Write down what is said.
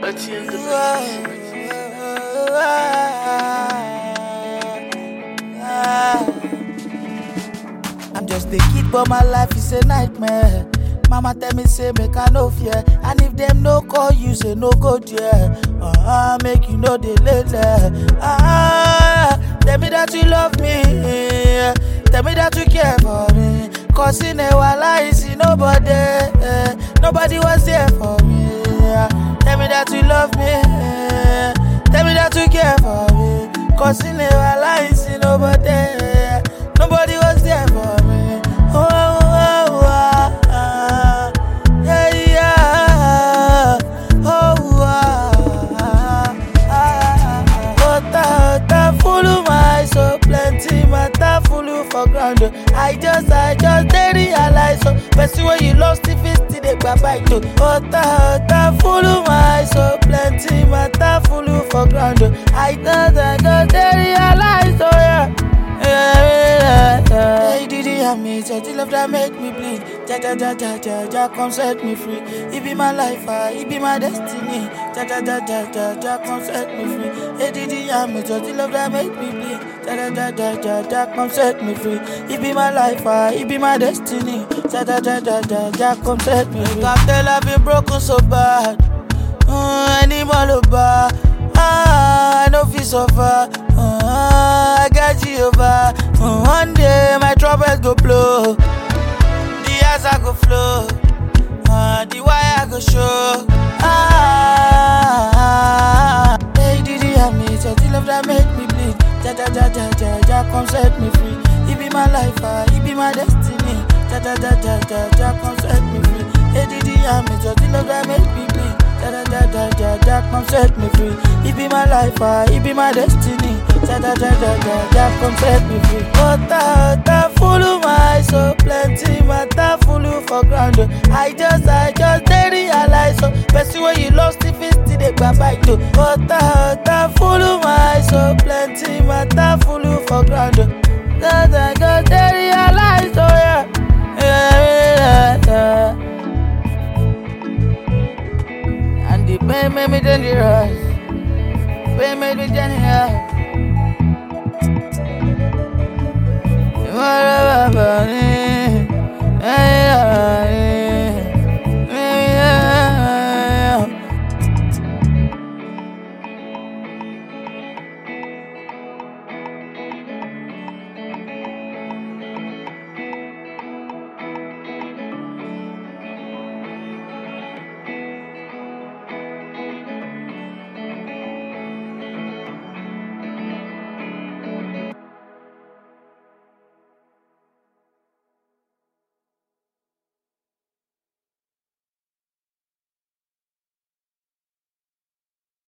Let's end the I'm just a kid, but my life is a nightmare. Mama tell me say make I no fear, and if them no call you say no go there. Make you know they later. Tell me that you love me, tell me that you care for me. Cause in a while I see nobody, nobody was there for me. Tell me that you love me, tell me that you care for me. Cause in a while I see nobody, nobody was there for me. For ground, I just they realize so. Person when you lost if it's still they bye to. Ota full my so plenty matter full for ground. I just they realize so yeah. Hey, did you hear me? Say the love that make me bleed. Ja, come set me free. It be my life, it be my destiny. Ja, come set me free. Hey, did you hear me? Say the love that make me bleed. Ja, come set me free. It be my life, it be my destiny. Ja, come set me free. Can't tell I've been broken so bad. Animal over. I know feel so far. I got you over. One day my troubles go blow. The eyes I go flow. The wire I go show. Hey, did you hear me? So the love that make me bleed. Ja, come set me free. It be my life, it be my destiny. Ja, come set me free. Hey, did you hear me? So the love that make me bleed. Ja, come set me free. It be my life, it be my destiny. Ja, come set me free. Ota full my so plenty matter full for ground. I just they realize so. Person when you lost if it's still they bye to. Ota full my so plenty.